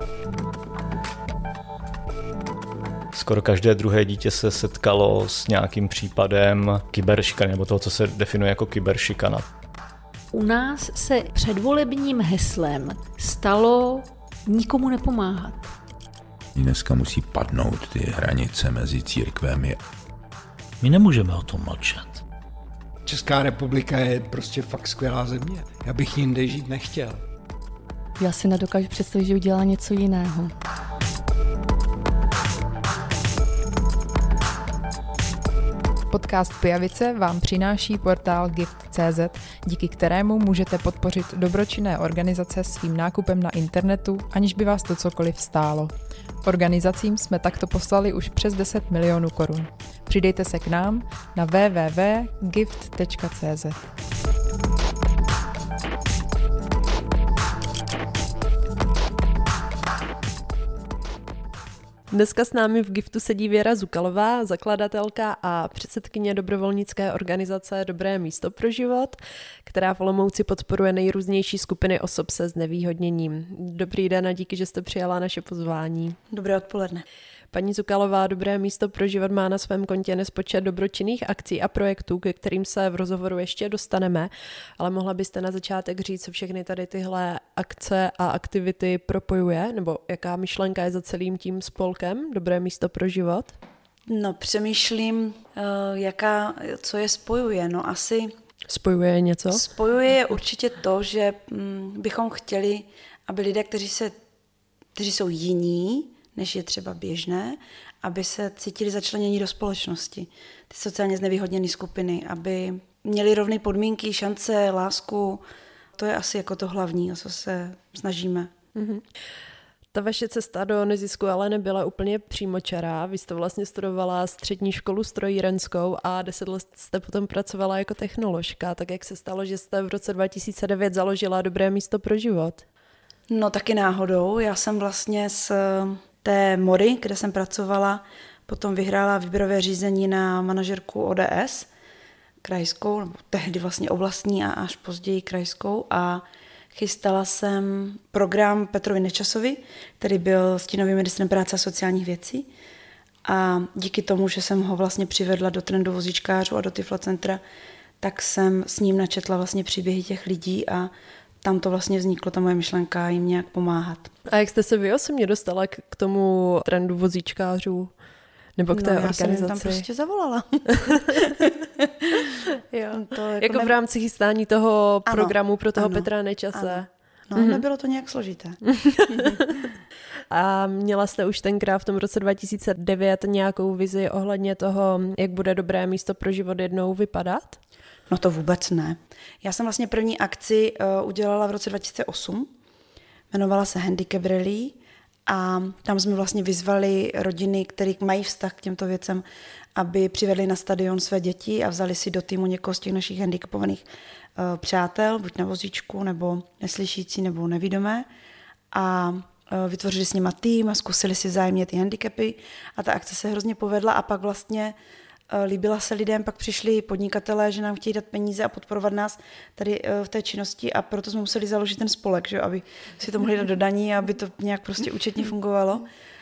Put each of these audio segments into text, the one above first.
Skoro každé druhé dítě se setkalo s nějakým případem kyberšikany, nebo toho, co se definuje jako kyberšikana. U nás se předvolebním heslem stalo nikomu nepomáhat. Dneska musí padnout ty hranice mezi církvemi. My nemůžeme o tom mlčet. Česká republika je prostě fakt skvělá země. Já bych jinde žít nechtěl. Já si nedokážu představit, že udělá něco jiného. Podcast Pijavice vám přináší portál gift.cz, díky kterému můžete podpořit dobročinné organizace svým nákupem na internetu, aniž by vás to cokoliv stálo. Organizacím jsme takto poslali už přes 10 milionů korun. Přidejte se k nám na www.gift.cz. Dneska s námi v Giftu sedí Věra Zukalová, zakladatelka a předsedkyně dobrovolnické organizace Dobré místo pro život, která v Olomouci podporuje nejrůznější skupiny osob se znevýhodněním. Dobrý den a díky, že jste přijala naše pozvání. Dobré odpoledne. Paní Zukalová, Dobré místo pro život má na svém kontě nespočet dobročinných akcí a projektů, ke kterým se v rozhovoru ještě dostaneme, ale mohla byste na začátek říct, co všechny tady tyhle akce a aktivity propojuje, nebo jaká myšlenka je za celým tím spolkem Dobré místo pro život? No, přemýšlím, co je spojuje. No, asi spojuje něco? Spojuje je určitě to, že bychom chtěli, aby lidé, kteří jsou jiní, než je třeba běžné, aby se cítili začlenění do společnosti. Ty sociálně znevýhodněné skupiny, aby měli rovné podmínky, šance, lásku. To je asi jako to hlavní, o co se snažíme. Mm-hmm. Ta vaše cesta do nezisku ale nebyla úplně přímočará. Vy jste vlastně studovala střední školu strojírenskou a 10 let jste potom pracovala jako technoložka. Tak jak se stalo, že jste v roce 2009 založila Dobré místo pro život? No taky náhodou. Já jsem vlastně z té Mory, kde jsem pracovala, potom vyhrála výběrové řízení na manažerku ODS, krajskou, nebo tehdy vlastně oblastní a až později krajskou, a chystala jsem program Petrovi Nečasovi, který byl stínovým ministrem práce a sociálních věcí, a díky tomu, že jsem ho vlastně přivedla do trendu vozíčkářů a do Tyflocentra, tak jsem s ním načetla vlastně příběhy těch lidí a tam to vlastně vzniklo, ta moje myšlenka jim nějak pomáhat. A jak jste se vy osobně dostala k tomu trendu vozíčkářů? Nebo k té organizaci? Já jsem tam prostě zavolala. Jo. To jako v rámci chystání toho programu pro toho Petra Nečase. No, nebylo to nějak složité. A měla jste už tenkrát v tom roce 2009 nějakou vizi ohledně toho, jak bude Dobré místo pro život jednou vypadat? No to vůbec ne. Já jsem vlastně první akci udělala v roce 2008. Jmenovala se Handicap Rally a tam jsme vlastně vyzvali rodiny, které mají vztah k těmto věcem, aby přivedli na stadion své děti a vzali si do týmu někoho z těch našich handicapovaných přátel, buď na vozíčku, nebo neslyšící, nebo nevidomé. A vytvořili s nima tým a zkusili si vzájemně ty handicapy a ta akce se hrozně povedla a pak vlastně líbila se lidem, pak přišli podnikatelé, že nám chtějí dát peníze a podporovat nás tady v té činnosti, a proto jsme museli založit ten spolek, že, aby si to mohli dát do daní a aby to nějak prostě účetně fungovalo.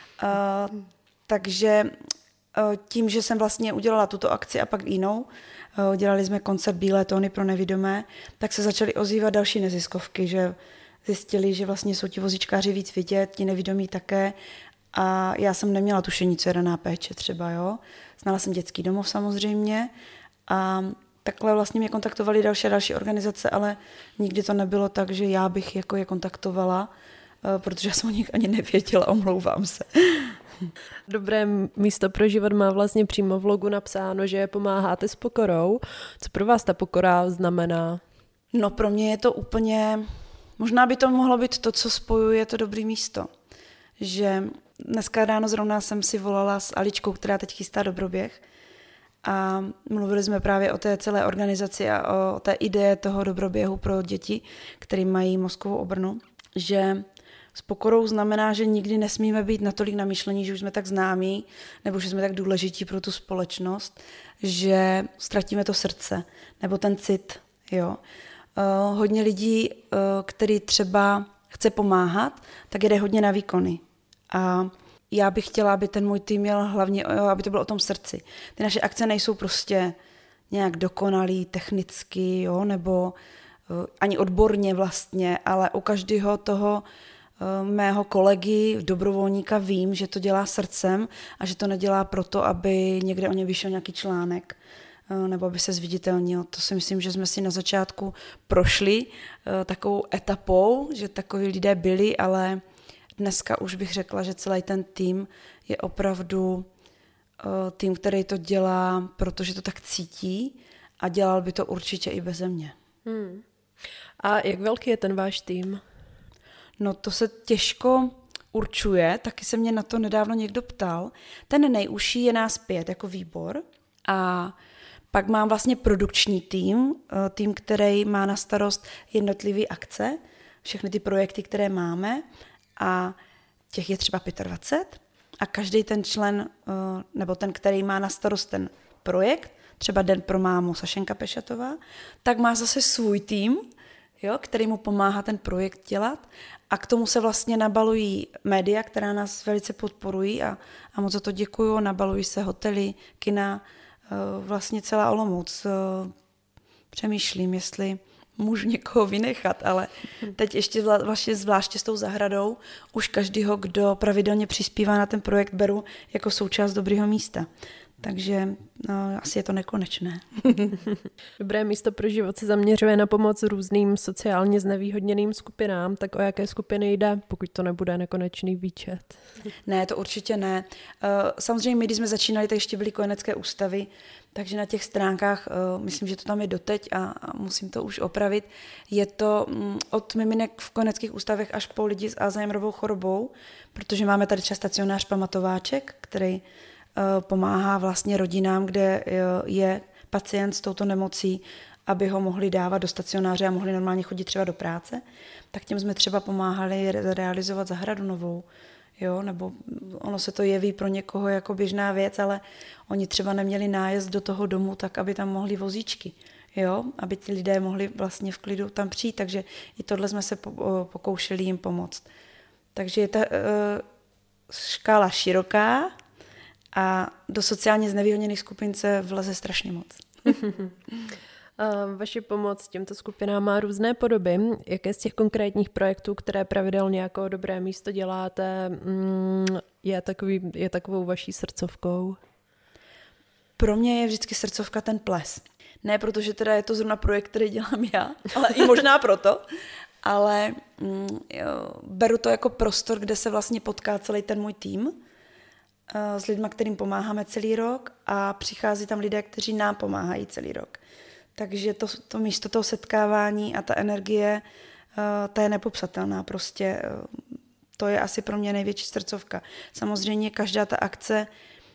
Takže tím, že jsem vlastně udělala tuto akci a pak jinou, dělali jsme koncert Bílé tóny pro nevidomé, tak se začaly ozývat další neziskovky, že zjistili, že vlastně jsou ti vozíčkáři víc vidět, ti nevidomí také. A já jsem neměla tušení, co je raná péče třeba, jo. Znala jsem dětský domov samozřejmě a takhle vlastně mě kontaktovali další a další organizace, ale nikdy to nebylo tak, že já bych jako je kontaktovala, protože já jsem o nich ani nevěděla, omlouvám se. Dobré místo pro život má vlastně přímo v logu napsáno, že pomáháte s pokorou. Co pro vás ta pokora znamená? No pro mě je to úplně, možná by to mohlo být to, co spojuje to dobré místo. Že dneska ráno zrovna jsem si volala s Aličkou, která teď chystá dobroběh, a mluvili jsme právě o té celé organizaci a o té ideje toho dobroběhu pro děti, které mají mozkovou obrnu, že s pokorou znamená, že nikdy nesmíme být natolik namyšlení, že už jsme tak známí nebo že jsme tak důležití pro tu společnost, že ztratíme to srdce nebo ten cit. Jo. Hodně lidí, který třeba chce pomáhat, tak jde hodně na výkony. A já bych chtěla, aby ten můj tým měl hlavně, aby to bylo o tom srdci. Ty naše akce nejsou prostě nějak dokonalý technicky, jo, nebo ani odborně vlastně, ale u každého toho mého kolegy, dobrovolníka vím, že to dělá srdcem a že to nedělá proto, aby někde o ně vyšel nějaký článek nebo aby se zviditelnil. To si myslím, že jsme si na začátku prošli takovou etapou, že takoví lidé byli, ale dneska už bych řekla, že celý ten tým je opravdu tým, který to dělá, protože to tak cítí a dělal by to určitě i beze mě. A jak velký je ten váš tým? No to se těžko určuje, taky se mě na to nedávno někdo ptal. Ten nejužší je nás 5 jako výbor a pak mám vlastně produkční tým, který má na starost jednotlivé akce, všechny ty projekty, které máme a těch je třeba 25 a každý ten člen, nebo ten, který má na starost ten projekt, třeba Den pro mámu Sašenka Pešatová, tak má zase svůj tým, jo, který mu pomáhá ten projekt dělat a k tomu se vlastně nabalují média, která nás velice podporují a moc za to děkuju, nabalují se hotely, kina, vlastně celá Olomouc. Přemýšlím, jestli můžu někoho vynechat, ale teď ještě vlastně zvláště s tou zahradou už každýho, kdo pravidelně přispívá na ten projekt, beru jako součást dobrého místa. Takže asi je to nekonečné. Dobré místo pro život se zaměřuje na pomoc různým sociálně znevýhodněným skupinám, tak o jaké skupiny jde, pokud to nebude nekonečný výčet? Ne, to určitě ne. Samozřejmě my, když jsme začínali, tak ještě byly kojenecké ústavy, takže na těch stránkách, myslím, že to tam je doteď a musím to už opravit, je to od miminek v kojeneckých ústavech až po lidi s Alzheimerovou chorobou, protože máme tady třeba stacionář Pamatováček, který pomáhá vlastně rodinám, kde je pacient s touto nemocí, aby ho mohli dávat do stacionáře a mohli normálně chodit třeba do práce, tak těm jsme třeba pomáhali realizovat zahradu novou. Jo, nebo ono se to jeví pro někoho jako běžná věc, ale oni třeba neměli nájezd do toho domu tak, aby tam mohli vozíčky, jo, aby ti lidé mohli vlastně v klidu tam přijít, takže i tohle jsme se pokoušeli jim pomoct. Takže je ta škála široká a do sociálně znevýhodněných skupin se vleze strašně moc. Vaše pomoc těmto skupinám má různé podoby. Jaké z těch konkrétních projektů, které pravidelně jako Dobré místo děláte, je takovou vaší srdcovkou? Pro mě je vždycky srdcovka ten ples. Ne protože teda je to zrovna projekt, který dělám já, ale i možná proto, ale beru to jako prostor, kde se vlastně potká celý ten můj tým s lidmi, kterým pomáháme celý rok a přichází tam lidé, kteří nám pomáhají celý rok. Takže to místo toho setkávání a ta energie, ta je nepopsatelná prostě. To je asi pro mě největší srdcovka. Samozřejmě každá ta akce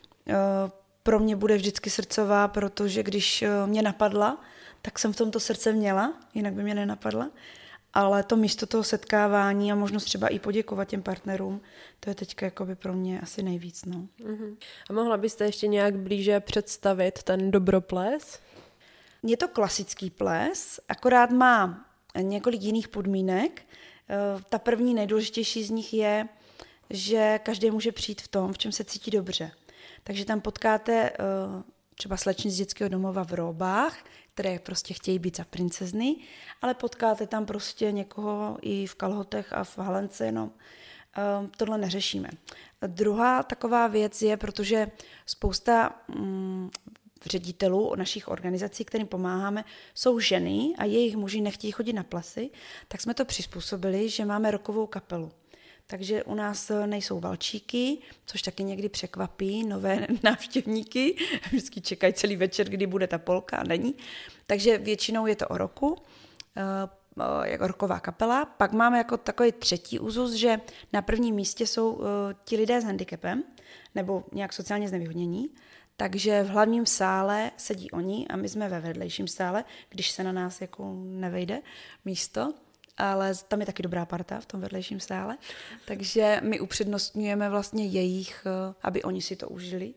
pro mě bude vždycky srdcová, protože když mě napadla, tak jsem v tomto srdce měla, jinak by mě nenapadla. Ale to místo toho setkávání a možnost třeba i poděkovat těm partnerům, to je teďka jakoby pro mě asi nejvíc. No. A mohla byste ještě nějak blíže představit ten dobroples? Je to klasický ples, akorát má několik jiných podmínek. Ta první nejdůležitější z nich je, že každý může přijít v tom, v čem se cítí dobře. Takže tam potkáte třeba slečny z dětského domova v róbách, které prostě chtějí být za princezny, ale potkáte tam prostě někoho i v kalhotech a v halence jenom. Tohle neřešíme. Druhá taková věc je, protože spousta ředitelů našich organizací, kterým pomáháme, jsou ženy a jejich muži nechtějí chodit na plesy, tak jsme to přizpůsobili, že máme rockovou kapelu. Takže u nás nejsou valčíky, což taky někdy překvapí nové návštěvníky. Vždycky čekají celý večer, kdy bude ta polka a není. Takže většinou je to o roku, jako rocková kapela. Pak máme jako takový třetí úzus, že na prvním místě jsou ti lidé s handicapem nebo nějak sociálně znevýhodnění. Takže v hlavním sále sedí oni a my jsme ve vedlejším sále, když se na nás jako nevejde místo. Ale tam je taky dobrá parta v tom vedlejším sále, takže my upřednostňujeme vlastně jejich, aby oni si to užili.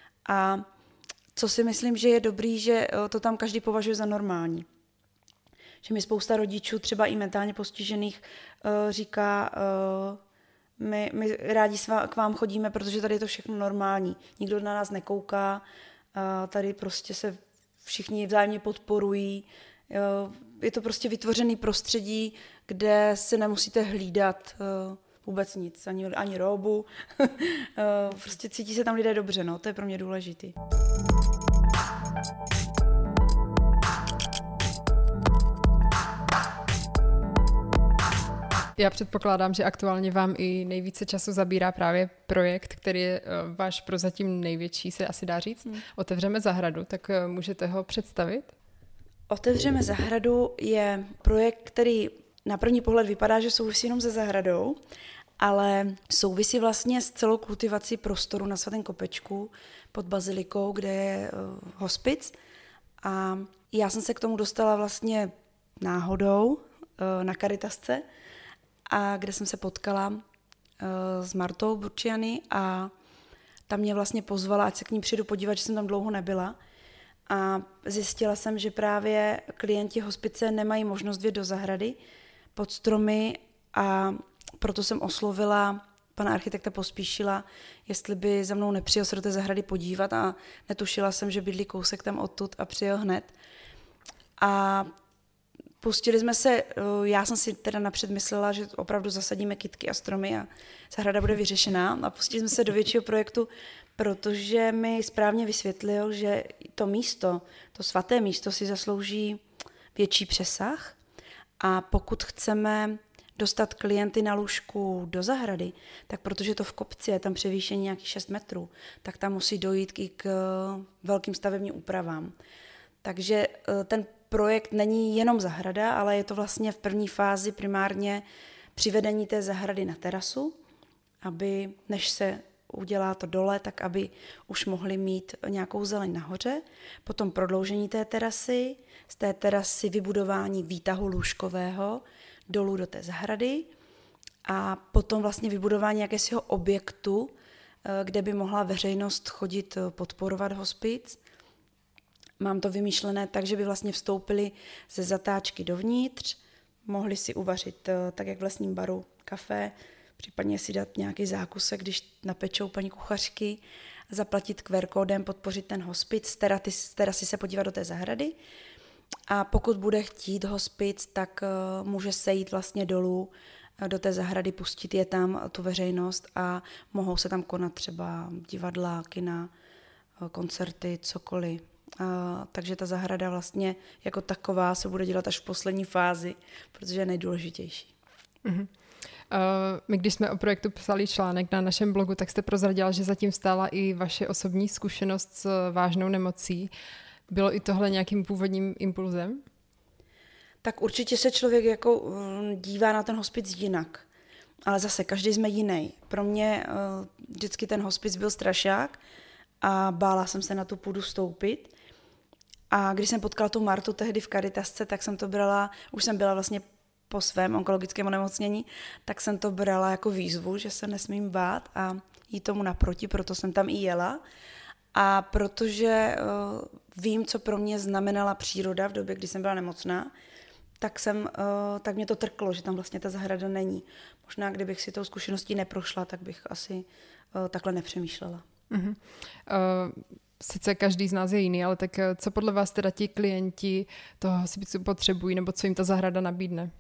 A co si myslím, že je dobrý, že to tam každý považuje za normální. Že mi spousta rodičů, třeba i mentálně postižených, říká, my rádi k vám chodíme, protože tady je to všechno normální. Nikdo na nás nekouká, tady prostě se všichni vzájemně podporují. Je to prostě vytvořený prostředí, kde se nemusíte hlídat vůbec nic, ani róbu. Prostě cítí se tam lidé dobře, no, to je pro mě důležitý. Já předpokládám, že aktuálně vám i nejvíce času zabírá právě projekt, který je váš prozatím největší, se asi dá říct. Otevřeme zahradu, tak můžete ho představit? Otevřeme zahradu je projekt, který na první pohled vypadá, že souvisí jenom se zahradou, ale souvisí vlastně s celou kultivací prostoru na Svatém Kopečku pod bazilikou, kde je hospic. A já jsem se k tomu dostala vlastně náhodou na Caritasce, a kde jsem se potkala s Martou Burčiany a tam mě vlastně pozvala, ať se k ní přijdu podívat, že jsem tam dlouho nebyla. A zjistila jsem, že právě klienti hospice nemají možnost vyjet do zahrady pod stromy a proto jsem oslovila pana architekta Pospíšila, jestli by za mnou nepřijel se do té zahrady podívat a netušila jsem, že bydlí kousek tam odtud a přijel hned. A pustili jsme se, já jsem si teda napřed myslela, že opravdu zasadíme kytky a stromy a zahrada bude vyřešená a pustili jsme se do většího projektu, protože mi správně vysvětlil, že to místo, to svaté místo si zaslouží větší přesah a pokud chceme dostat klienty na lůžku do zahrady, tak protože to v kopci je tam převýšení nějakých 6 metrů, tak tam musí dojít i k velkým stavebním úpravám. Takže ten projekt není jenom zahrada, ale je to vlastně v první fázi primárně přivedení té zahrady na terasu, aby než se udělá to dole, tak aby už mohli mít nějakou zeleň nahoře. Potom prodloužení té terasy, z té terasy vybudování výtahu lůžkového dolů do té zahrady a potom vlastně vybudování jakésiho objektu, kde by mohla veřejnost chodit podporovat hospic. Mám to vymýšlené tak, že by vlastně vstoupili ze zatáčky dovnitř, mohli si uvařit tak, jak v lesním baru, kafe, případně si dát nějaký zákusek, když napečou paní kuchařky, zaplatit QR kódem, podpořit ten hospic, z terasy se podívat do té zahrady. A pokud bude chtít hospic, tak může sejít vlastně dolů do té zahrady, pustit je tam, tu veřejnost a mohou se tam konat třeba divadla, kina, koncerty, cokoliv. Takže ta zahrada vlastně jako taková se bude dělat až v poslední fázi, protože je nejdůležitější. Mm-hmm. My, když jsme o projektu psali článek na našem blogu, tak jste prozradila, že zatím stála i vaše osobní zkušenost s vážnou nemocí. Bylo i tohle nějakým původním impulzem? Tak určitě se člověk jako dívá na ten hospic jinak. Ale zase každý jsme jiný. Pro mě vždycky ten hospic byl strašák a bála jsem se na tu půdu stoupit. A když jsem potkala tu Martu tehdy v Caritasce, tak jsem to brala, už jsem byla vlastně po svém onkologickém onemocnění, tak jsem to brala jako výzvu, že se nesmím bát a jít tomu naproti, proto jsem tam i jela. A protože vím, co pro mě znamenala příroda v době, kdy jsem byla nemocná, tak mě to trklo, že tam vlastně ta zahrada není. Možná, kdybych si tou zkušeností neprošla, tak bych asi takhle nepřemýšlela. Mm-hmm. Sice každý z nás je jiný, ale tak co podle vás teda ti klienti toho hospicu potřebují, nebo co jim ta zahrada nabídne?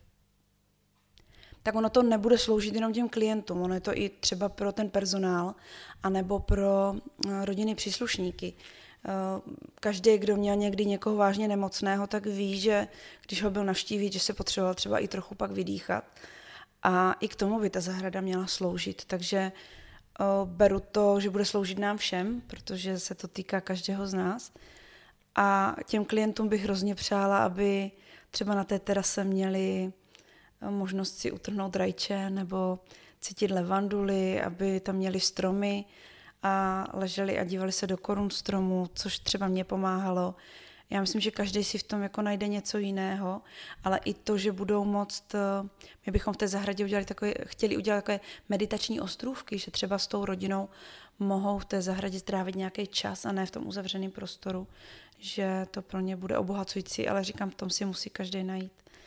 Tak ono to nebude sloužit jenom těm klientům, ono je to i třeba pro ten personál, anebo pro rodinný příslušníky. Každý, kdo měl někdy někoho vážně nemocného, tak ví, že když ho byl navštívit, že se potřeboval třeba i trochu pak vydýchat. A i k tomu by ta zahrada měla sloužit, takže beru to, že bude sloužit nám všem, protože se to týká každého z nás. A těm klientům bych hrozně přála, aby třeba na té terase měli možnost si utrhnout rajče nebo cítit levanduly, aby tam měli stromy a leželi a dívali se do korun stromů, což třeba mě pomáhalo. Já myslím, že každý si v tom jako najde něco jiného, ale i to, že budou moct, my bychom v té zahradě chtěli udělat takové meditační ostrůvky, že třeba s tou rodinou mohou v té zahradě strávit nějaký čas a ne v tom uzavřeném prostoru, že to pro ně bude obohacující, ale říkám, v tom si musí každý najít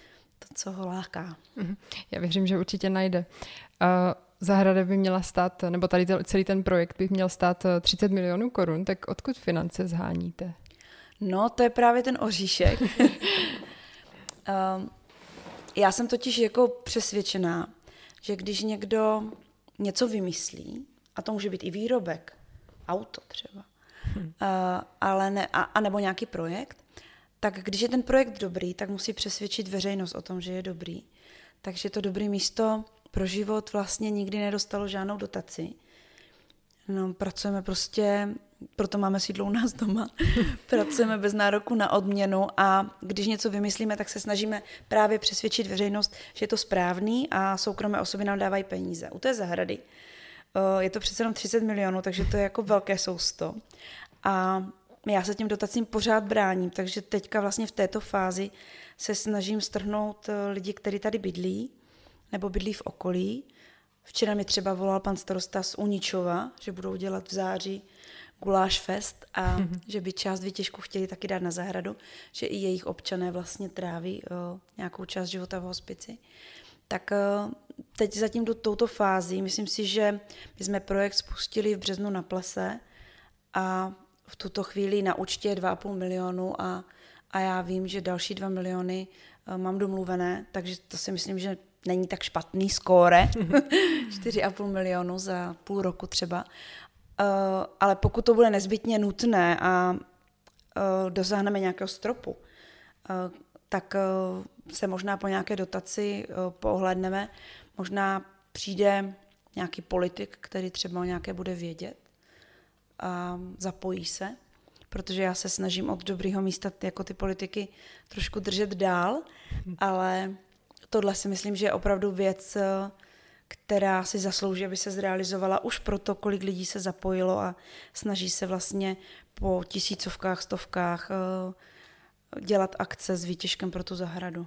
to, co ho láká. Já věřím, že určitě najde. Zahrada by měla stát, nebo tady celý ten projekt by měl stát 30 milionů korun, tak odkud finance zháníte? No, to je právě ten oříšek. Já jsem totiž jako přesvědčená, že když někdo něco vymyslí, a to může být i výrobek, auto třeba, ale ne, a nebo nějaký projekt, tak když je ten projekt dobrý, tak musí přesvědčit veřejnost o tom, že je dobrý. Takže to dobré místo pro život vlastně nikdy nedostalo žádnou dotaci. No, pracujeme prostě, proto máme sídlo u nás doma, pracujeme bez nároku na odměnu a když něco vymyslíme, tak se snažíme právě přesvědčit veřejnost, že je to správný a soukromé osoby nám dávají peníze. U té zahrady je to přece jenom 30 milionů, takže to je jako velké sousto. A já se těm dotacím pořád bráním, takže teďka vlastně v této fázi se snažím strhnout lidi, kteří tady bydlí, nebo bydlí v okolí. Včera mi třeba volal pan starosta z Uničova, že budou dělat v září guláš fest a že by část výtěžku chtěli taky dát na zahradu, že i jejich občané vlastně tráví nějakou část života v hospici. Tak teď zatím do touto fázi, myslím si, že my jsme projekt spustili v březnu na plese a v tuto chvíli na účtě je 2,5 milionu a já vím, že další 2 miliony mám domluvené, takže to si myslím, že není tak špatný skóre, 4,5 milionu za půl roku třeba. Ale pokud to bude nezbytně nutné a dosáhneme nějakého stropu, tak se možná po nějaké dotaci poohlédneme. Možná přijde nějaký politik, který třeba o nějaké bude vědět a zapojí se, protože já se snažím od dobrýho místa jako ty politiky trošku držet dál, ale tohle si myslím, že je opravdu věc, která si zaslouží, aby se zrealizovala už proto, kolik lidí se zapojilo a snaží se vlastně po tisícovkách, stovkách dělat akce s výtěžkem pro tu zahradu.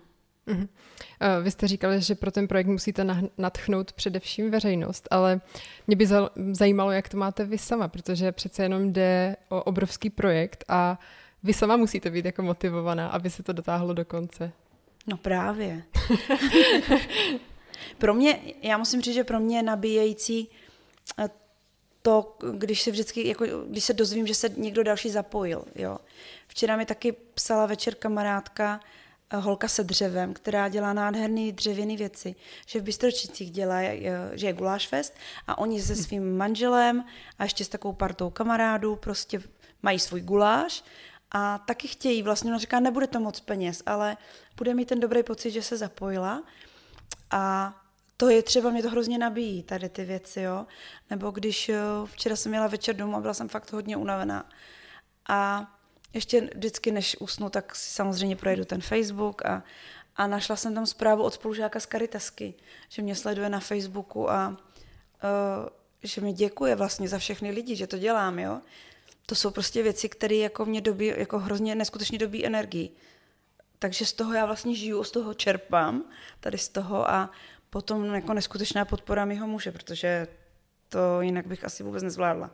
Vy jste říkali, že pro ten projekt musíte nadchnout především veřejnost, ale mě by zajímalo, jak to máte vy sama, protože přece jenom jde o obrovský projekt a vy sama musíte být jako motivovaná, aby se to dotáhlo do konce. No právě. Pro mě, já musím říct, že pro mě je nabíjející to, když se dozvím, že se někdo další zapojil. Jo. Včera mi taky psala večer kamarádka, holka se dřevem, která dělá nádherné dřevěné věci, že v Bystročicích dělá, že je guláš fest a oni se svým manželem a ještě s takovou partou kamarádů prostě mají svůj guláš a taky chtějí, vlastně ona říká, nebude to moc peněz, ale bude mít ten dobrý pocit, že se zapojila a to je třeba, mě to hrozně nabíjí, tady ty věci, jo. Nebo když včera jsem jela večer domů a byla jsem fakt hodně unavená a ještě vždycky, než usnu, tak si samozřejmě projedu ten Facebook a našla jsem tam zprávu od spolužáka z Caritasky, že mě sleduje na Facebooku a že mi děkuje vlastně za všechny lidi, že to dělám, jo. To jsou prostě věci, které jako mě dobí, jako hrozně neskutečně dobí energii. Takže z toho já vlastně žiju, z toho čerpám, tady z toho a potom jako neskutečná podpora mýho muže, protože to jinak bych asi vůbec nezvládla.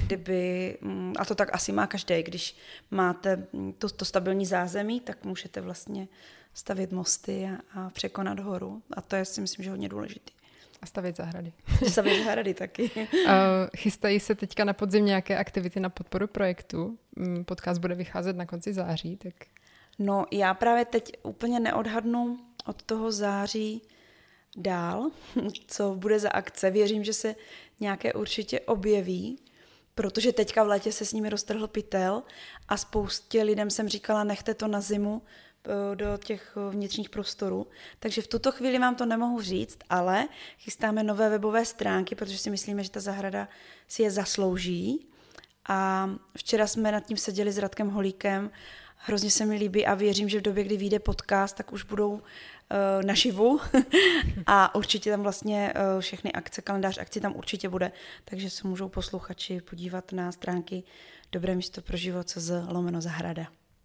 A to tak asi má každý, když máte to stabilní zázemí, tak můžete vlastně stavět mosty a překonat horu. A to je, si myslím, že hodně důležitý. A stavět zahrady. Stavět zahrady taky. Chystají se teďka na podzim nějaké aktivity na podporu projektu? Podcast bude vycházet na konci září, tak... No, já právě teď úplně neodhadnu od toho září dál, co bude za akce. Věřím, že se nějaké určitě objeví, protože teďka v létě se s nimi roztrhl pytel a spoustě lidem jsem říkala, nechte to na zimu do těch vnitřních prostorů. Takže v tuto chvíli vám to nemohu říct, ale chystáme nové webové stránky, protože si myslíme, že ta zahrada si je zaslouží. A včera jsme nad tím seděli s Radkem Holíkem, hrozně se mi líbí a věřím, že v době, kdy vyjde podcast, tak už budou naživu a určitě tam vlastně všechny akce, kalendář akcí tam určitě bude, takže se můžou posluchači podívat na stránky Dobré místo pro život.cz/zahrada.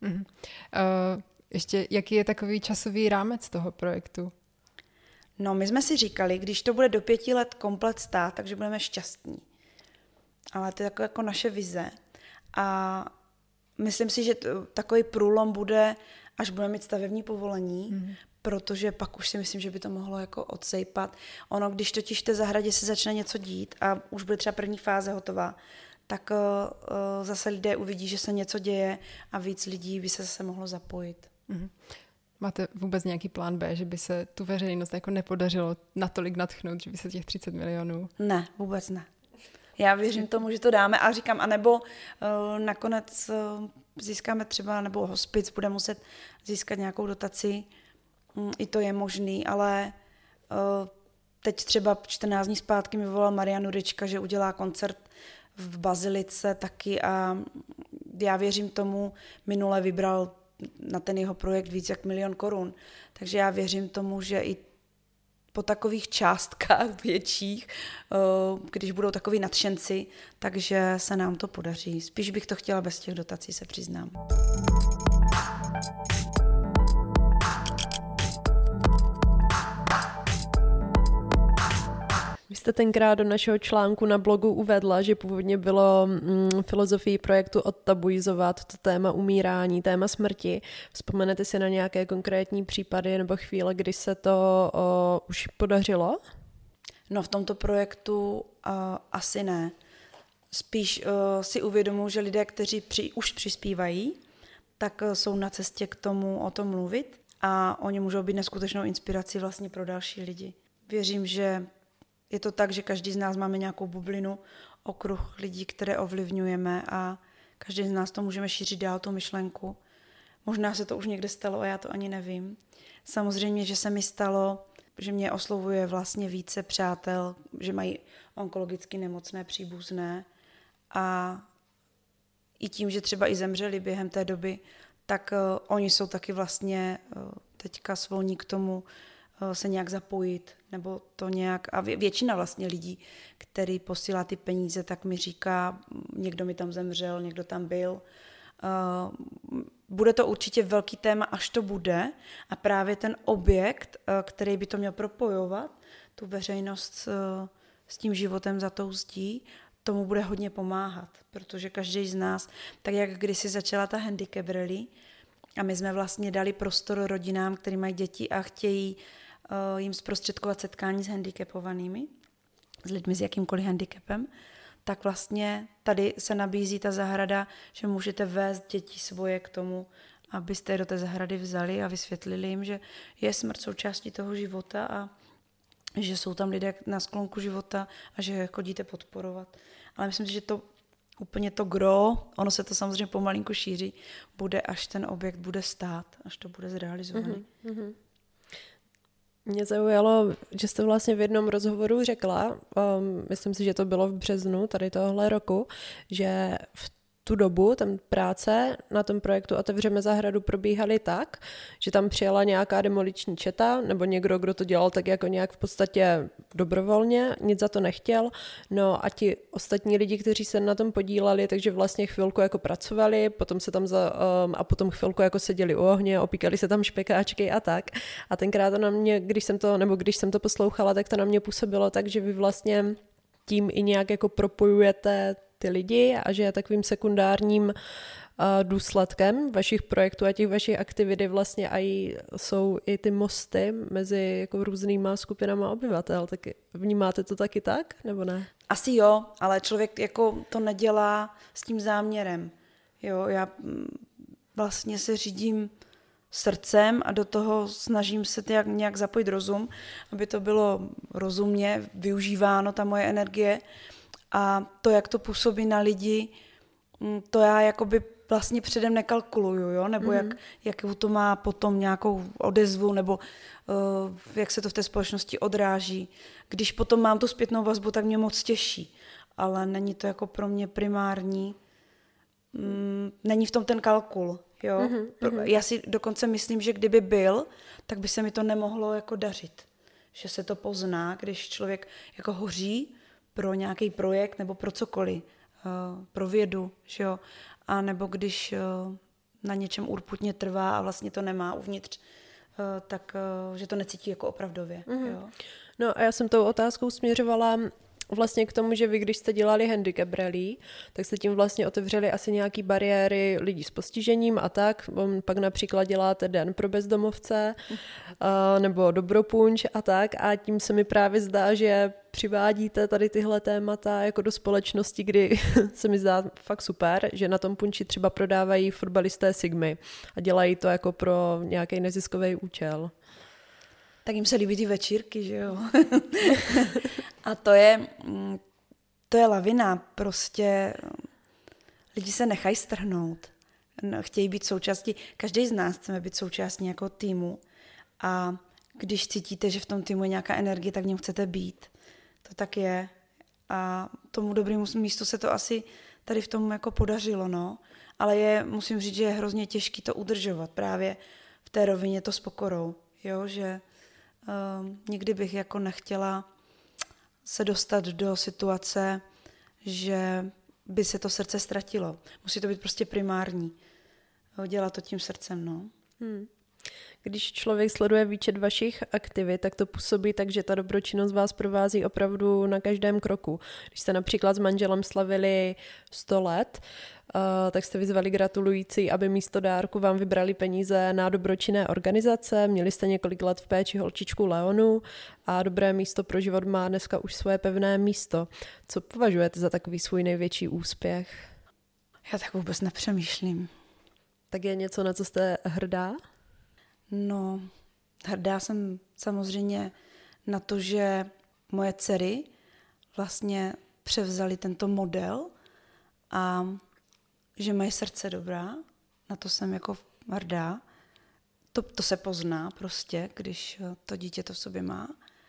Ještě jaký je takový časový rámec toho projektu? No, my jsme si říkali, když to bude do 5 let komplet stát, takže budeme šťastní. Ale to je jako naše vize. A myslím si, že takový průlom bude, až budeme mít stavební povolení, protože pak už si myslím, že by to mohlo jako odsejpat. Ono, když totiž v té zahradě se začne něco dít a už bude třeba první fáze hotová, tak zase lidé uvidí, že se něco děje a víc lidí by se zase mohlo zapojit. Mhm. Máte vůbec nějaký plán B, že by se tu veřejnost jako nepodařilo natolik nadchnout, že by se těch 30 milionů? Ne, vůbec ne. Já věřím tomu, že to dáme a říkám, anebo nakonec získáme třeba, nebo hospic bude muset získat nějakou dotaci, i to je možný, ale teď třeba 14 dní zpátky mi volal Marian Jurečka, že udělá koncert v Bazilice taky a já věřím tomu, minule vybral na ten jeho projekt víc jak 1 000 000 korun, takže já věřím tomu, že i po takových částkách větších, když budou takoví nadšenci, takže se nám to podaří. Spíš bych to chtěla bez těch dotací, se přiznám. Vy jste tenkrát do našeho článku na blogu uvedla, že původně bylo filozofií projektu odtabuizovat to téma umírání, téma smrti. Vzpomenete si na nějaké konkrétní případy nebo chvíle, kdy se to už podařilo? No v tomto projektu asi ne. Spíš si uvědomuji, že lidé, kteří už přispívají, tak jsou na cestě k tomu o tom mluvit a oni můžou být neskutečnou inspirací vlastně pro další lidi. Věřím, že je to tak, že každý z nás máme nějakou bublinu, okruh lidí, které ovlivňujeme a každý z nás to můžeme šířit dál, tu myšlenku. Možná se to už někde stalo a já to ani nevím. Samozřejmě, že se mi stalo, že mě oslovuje vlastně více přátel, že mají onkologicky nemocné příbuzné a i tím, že třeba i zemřeli během té doby, tak oni jsou taky vlastně teďka svolní k tomu se nějak zapojit, nebo to nějak, a většina vlastně lidí, který posílá ty peníze, tak mi říká, někdo mi tam zemřel, někdo tam byl. Bude to určitě velký téma, až to bude a právě ten objekt, který by to měl propojovat, tu veřejnost s tím životem za tou zdí, tomu bude hodně pomáhat, protože každý z nás, tak jak kdysi začala ta handicap rally a my jsme vlastně dali prostor rodinám, který mají děti a chtějí jim zprostředkovat setkání s handicapovanými, s lidmi s jakýmkoliv handicapem, tak vlastně tady se nabízí ta zahrada, že můžete vést děti svoje k tomu, abyste je do té zahrady vzali a vysvětlili jim, že je smrt součástí toho života a že jsou tam lidé na sklonku života a že je chodíte podporovat. Ale myslím si, že to úplně to gro, ono se to samozřejmě pomalinku šíří, bude, až ten objekt bude stát, až to bude zrealizovaný. Mm-hmm. Mě zaujalo, že jste vlastně v jednom rozhovoru řekla, myslím si, že to bylo v březnu tady tohle roku, že v tu dobu tam práce na tom projektu Otevřeme zahradu probíhaly tak, že tam přijela nějaká demoliční četa nebo někdo, kdo to dělal tak jako nějak v podstatě dobrovolně, nic za to nechtěl, no a ti ostatní lidi, kteří se na tom podíleli, takže vlastně chvilku jako pracovali, potom se tam a potom chvilku jako seděli u ohně, opíkali se tam špekáčky a tak. A tenkrát to na mě, když jsem to poslouchala, tak to na mě působilo tak, že vy vlastně tím i nějak jako propojujete ty lidi a že je takovým sekundárním důsledkem vašich projektů a těch vašich aktivit vlastně jsou i ty mosty mezi jako různýma skupinama obyvatel. Tak vnímáte to taky tak, nebo ne? Asi jo, ale člověk jako to nedělá s tím záměrem. Jo, já vlastně se řídím srdcem a do toho snažím se nějak zapojit rozum, aby to bylo rozumně využíváno, ta moje energie. A to, jak to působí na lidi, to já jakoby vlastně předem nekalkuluju, jo? Nebo jakou to má potom nějakou odezvu, nebo jak se to v té společnosti odráží. Když potom mám tu zpětnou vazbu, tak mě moc těší, ale není to jako pro mě primární. Není v tom ten kalkul. Jo? Já si dokonce myslím, že kdyby byl, tak by se mi to nemohlo jako dařit. Že se to pozná, když člověk jako hoří pro nějaký projekt nebo pro cokoliv, pro vědu, že jo? A nebo když na něčem urputně trvá a vlastně to nemá uvnitř, tak že to necítí jako opravdově. Jo? No a já jsem tou otázkou směřovala Vlastně k tomu, že vy, když jste dělali handicap rally, tak jste tím vlastně otevřeli asi nějaký bariéry lidí s postižením a tak. Pak například děláte den pro bezdomovce nebo dobropunč a tak. A tím se mi právě zdá, že přivádíte tady tyhle témata jako do společnosti, kdy se mi zdá fakt super, že na tom punči třeba prodávají fotbalisté Sigmy a dělají to jako pro nějaký neziskový účel. Tak jim se líbí ty večírky, že jo? A to je lavina, prostě lidi se nechají strhnout, chtějí být součástí, každý z nás chceme být součástí nějakého týmu a když cítíte, že v tom týmu je nějaká energie, tak v něm chcete být. To tak je a tomu dobrému místu se to asi tady v tom jako podařilo, no. Ale musím říct, že je hrozně těžké to udržovat právě v té rovině to s pokorou, jo, že nikdy bych jako nechtěla se dostat do situace, že by se to srdce ztratilo. Musí to být prostě primární. Dělat to tím srdcem, no. Když člověk sleduje výčet vašich aktivit, tak to působí tak, že ta dobročinnost vás provází opravdu na každém kroku. Když jste například s manželem slavili 100 let, tak jste vyzvali gratulující, aby místo dárku vám vybrali peníze na dobročinné organizace. Měli jste několik let v péči holčičku Leonu a Dobré místo pro život má dneska už svoje pevné místo. Co považujete za takový svůj největší úspěch? Já tak vůbec nepřemýšlím. Tak je něco, na co jste hrdá? No, hrdá jsem samozřejmě na to, že moje dcery vlastně převzaly tento model a že mají srdce dobrá. Na to jsem jako hrdá. To se pozná prostě, když to dítě to v sobě má.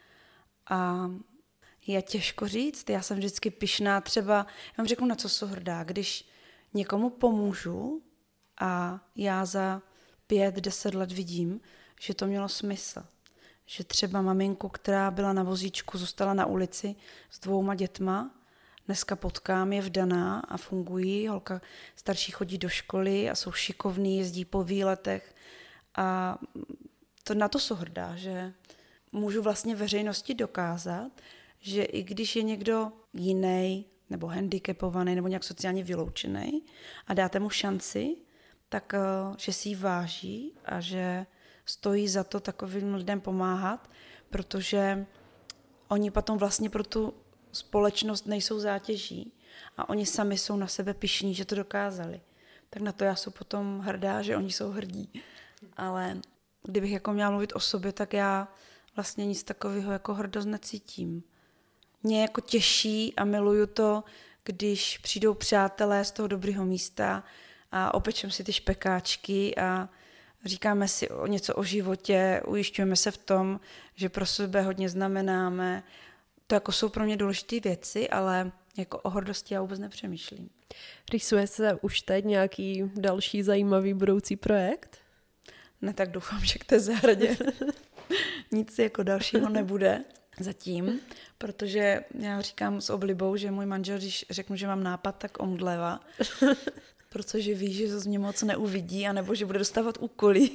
A je těžko říct, já jsem vždycky pyšná třeba, já vám řeknu, na co jsem hrdá, když někomu pomůžu a já za 5-10 let vidím, že to mělo smysl. Že třeba maminku, která byla na vozíčku, zůstala na ulici s 2 dětma, dneska potkám, je vdaná a fungují. Holka starší chodí do školy a jsou šikovní, jezdí po výletech. A na to jsou hrdá, že můžu vlastně veřejnosti dokázat, že i když je někdo jiný nebo handicapovaný nebo nějak sociálně vyloučený a dáte mu šanci, tak že si ji váží a že stojí za to takovým lidem pomáhat, protože oni potom vlastně pro tu společnost nejsou zátěží a oni sami jsou na sebe pyšní, že to dokázali. Tak na to já jsem potom hrdá, že oni jsou hrdí. Ale kdybych jako měla mluvit o sobě, tak já vlastně nic takového jako hrdost necítím. Mě jako těší a miluju to, když přijdou přátelé z toho dobrého místa a opečeme si ty špekáčky a říkáme si něco o životě, ujišťujeme se v tom, že pro sebe hodně znamenáme. To jako jsou pro mě důležité věci, ale jako o hrdosti já vůbec nepřemýšlím. Rýsuje se už teď nějaký další zajímavý budoucí projekt? Ne, tak doufám, že k té zahradě nic jako dalšího nebude zatím, protože já říkám s oblibou, že můj manžel, když řeknu, že mám nápad, tak omdleva, protože ví, že z mě moc neuvidí, anebo že bude dostávat úkoly.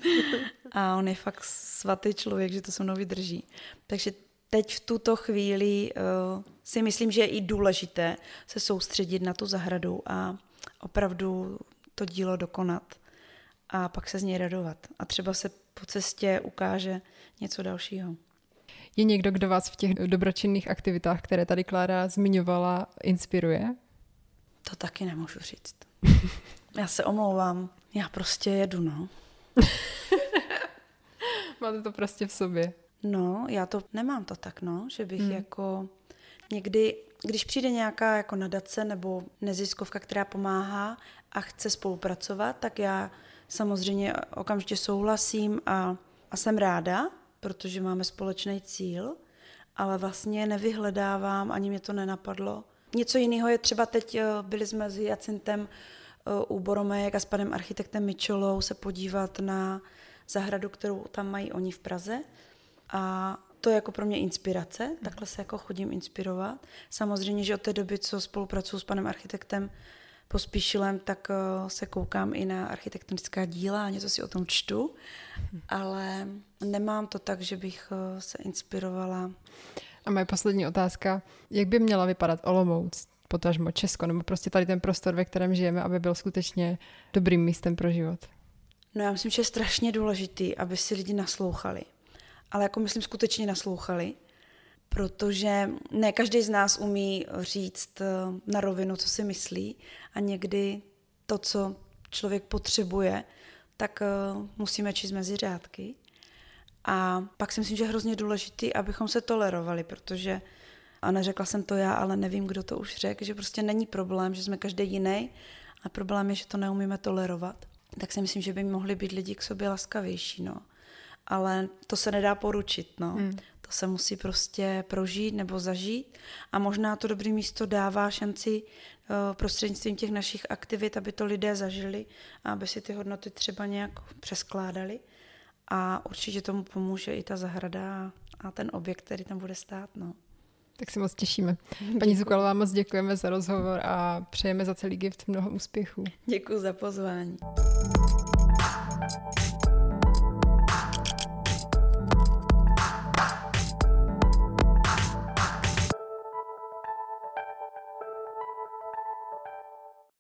A on je fakt svatý člověk, že to se mnou vydrží. Takže teď v tuto chvíli si myslím, že je i důležité se soustředit na tu zahradu a opravdu to dílo dokonat a pak se z něj radovat. A třeba se po cestě ukáže něco dalšího. Je někdo, kdo vás v těch dobročinných aktivitách, které tady Klára zmiňovala, inspiruje? To taky nemůžu říct. Já se omlouvám. Já prostě jedu, no. Máte to prostě v sobě. No, já to nemám to tak, no, že bych jako někdy, když přijde nějaká jako nadace nebo neziskovka, která pomáhá a chce spolupracovat, tak já samozřejmě okamžitě souhlasím a jsem ráda, protože máme společný cíl, ale vlastně nevyhledávám, ani mě to nenapadlo. Něco jiného je třeba teď, byli jsme s Jacintem u Boromejek a s panem architektem Micholou se podívat na zahradu, kterou tam mají oni v Praze. A to je jako pro mě inspirace, takhle se jako chodím inspirovat. Samozřejmě, že od té doby, co spolupracuji s panem architektem Pospíšilem, tak se koukám i na architektonická díla a něco si o tom čtu, ale nemám to tak, že bych se inspirovala. A moje poslední otázka, jak by měla vypadat Olomouc, potažmo Česko, nebo prostě tady ten prostor, ve kterém žijeme, aby byl skutečně dobrým místem pro život? No já myslím, že je strašně důležitý, aby si lidi naslouchali. Ale jako myslím skutečně naslouchali, protože ne každý z nás umí říct na rovinu, co si myslí a někdy to, co člověk potřebuje, tak musíme číst mezi řádky. A pak si myslím, že je hrozně důležitý, abychom se tolerovali, protože, a neřekla jsem to já, ale nevím, kdo to už řekl, že prostě není problém, že jsme každý jiný, a problém je, že to neumíme tolerovat. Tak si myslím, že by mohli být lidi k sobě laskavější, no. Ale to se nedá poručit, no. To se musí prostě prožít nebo zažít a možná to dobré místo dává šanci prostřednictvím těch našich aktivit, aby to lidé zažili a aby si ty hodnoty třeba nějak přeskládali a určitě tomu pomůže i ta zahrada a ten objekt, který tam bude stát, no. Tak se moc těšíme. Paní Zukalová, moc děkujeme za rozhovor a přejeme za celý Gift mnoho úspěchů. Děkuji za pozvání.